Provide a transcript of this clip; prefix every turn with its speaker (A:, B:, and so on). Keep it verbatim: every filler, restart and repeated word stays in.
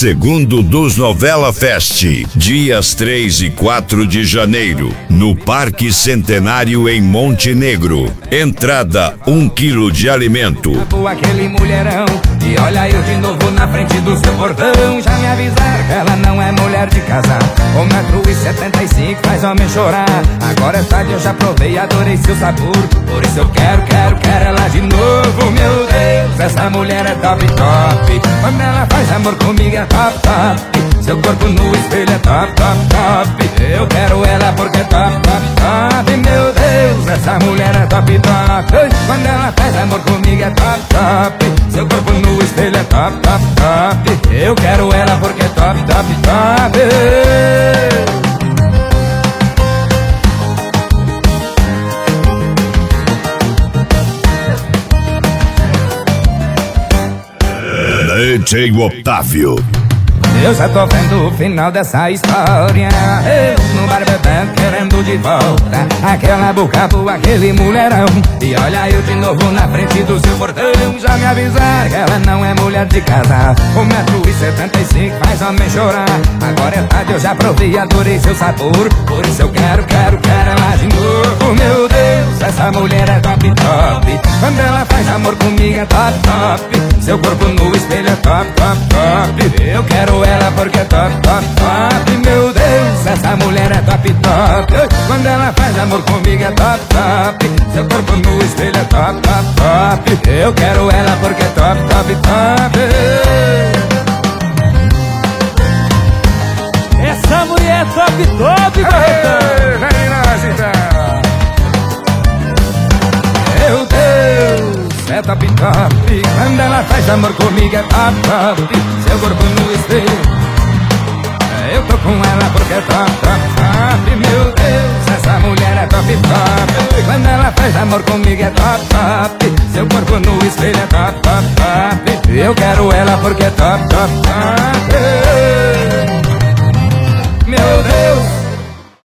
A: Segundo dos Novela Fest, dias três e quatro de janeiro, no Parque Centenário em Montenegro. Entrada um quilo de alimento.
B: Aquele mulherão, e olha eu de novo na frente do seu portão. Já me avisaram que ela não é mulher de casar. Um metro e setenta e cinco faz homem chorar. Agora é tarde, eu já provei, adorei seu sabor. Por isso eu quero, quero, quero ela de novo. Meu Deus, essa mulher é top, top. Quando ela faz amor comigo é top, top. Seu corpo no espelho é top, top, top. Eu quero ela porque é top, top, top. Meu Deus, essa mulher é top, top. Quando ela faz amor comigo é top, top. Seu corpo no espelho é top, top, top. Eu quero ela porque é top, top, top.
A: D J Otávio.
B: Eu já tô vendo o final dessa história. Eu no bar bebendo, querendo de volta aquela boca boa, aquele mulherão. E olha eu de novo na frente do seu portão. Já me avisaram que ela não é mulher de casa. Um metro e setenta e cinco faz homem chorar. Agora é tarde, eu já provei, adorei seu sabor. Por isso eu quero, quero, quero ela de novo. Meu Deus, essa mulher é top, top. Quando ela faz amor comigo é top, top. Seu corpo no espelho é top, top, top. Eu quero ela porque é top, top, top. Meu Deus, essa mulher é top, top. Quando ela faz amor comigo é top, top. Seu corpo no espelho é top, top, top. Eu quero ela porque é top, top, top.
C: Essa mulher é top, top,
B: Barretão. Vem nós então. Meu Deus, é top, top. Quando ela faz amor comigo é top, top. Seu corpo no espelho, eu tô com ela porque é top, top, top. Meu Deus, essa mulher é top, top. Quando ela faz amor comigo é top, top. Seu corpo no espelho é top, top, top. Eu quero ela porque é top, top, top.